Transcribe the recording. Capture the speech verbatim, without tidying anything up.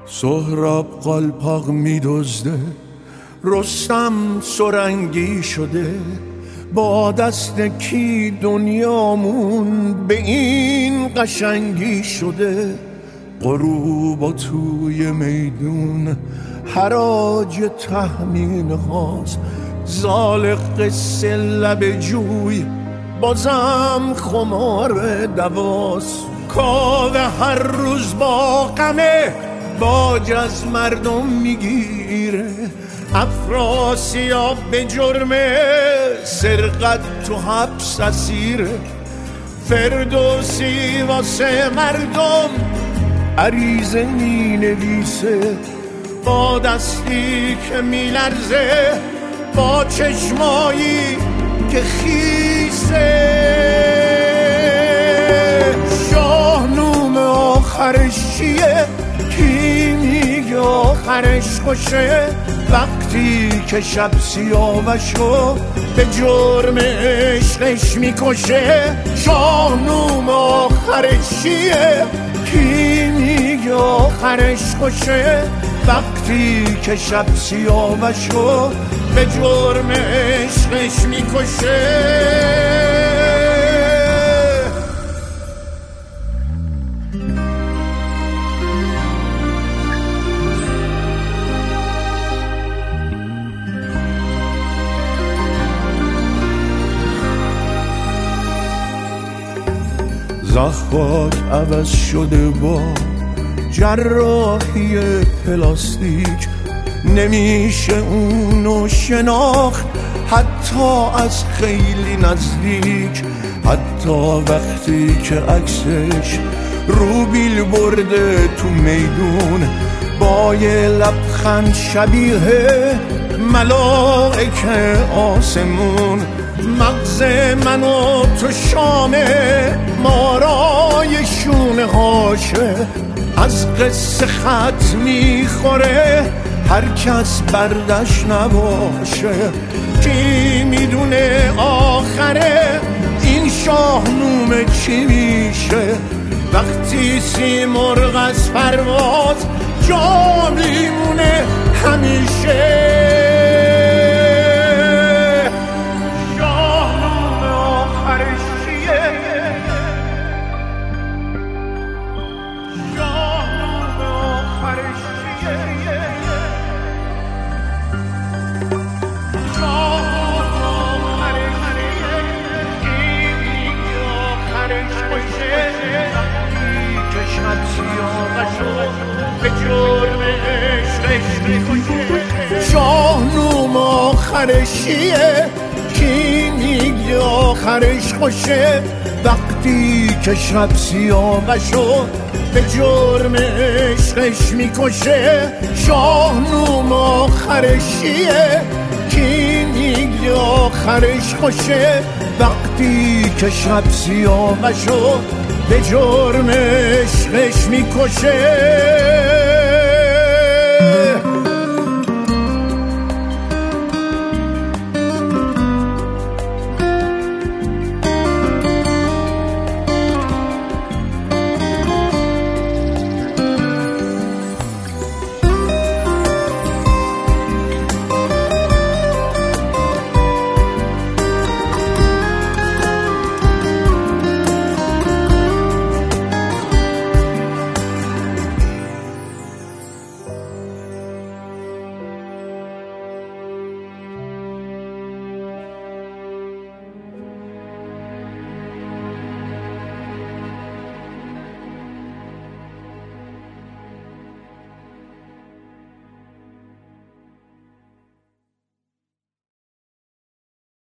سهراب قالپاق می دزده، رستم سرنگی شده. با دست کی دنیامون به این قشنگی شده؟ غروب و توی میدون حراج تهمین هاست، زال قصه لب جوی بازم خمار دواست. کاوه هر روز با غمه باج از مردم میگیره، افراسیاب به جرم سرقت تو حبس اسیره. فردوسی واسه مردم عریضه می نویسه، با دستی که می لرزه، با چشمایی که خیسه. شاهنامه آخرش چیه؟ کی میگه آخرش خوشه؟ وقتی که شب سیاوشو به جرم عشقش میکشه. شاهنامه آخرش چیه؟ کی میگه آخرش خوشه؟ وقتی که شب سیاوشو به جرم عشقش میکشه. زخات عوض شده با جراحی پلاستیک، نمیشه اونو شناخت حتی از خیلی نزدیک. حتی وقتی که عکسش رو بیل برده تو میدون، با یه لبخند شبیه ملائکه آسمون. مغز من و تو شامه مارای شونه هاشه، از قصه خط میخوره هر کس بردش نباشه. کی میدونه آخره این شاهنامه چی میشه؟ وقتی سیمرغ از پرواز جا میمونه همیشه. شاهنامه آخرش چیه؟ کی میگه آخرش خوشه؟ وقتی که شب سیاوشو به جرم عشقش میکشه. شاهنامه آخرش چیه؟ کی میگه آخرش خوشه؟ وقتی که شب سیاوشو به جرم عشقش میکشه.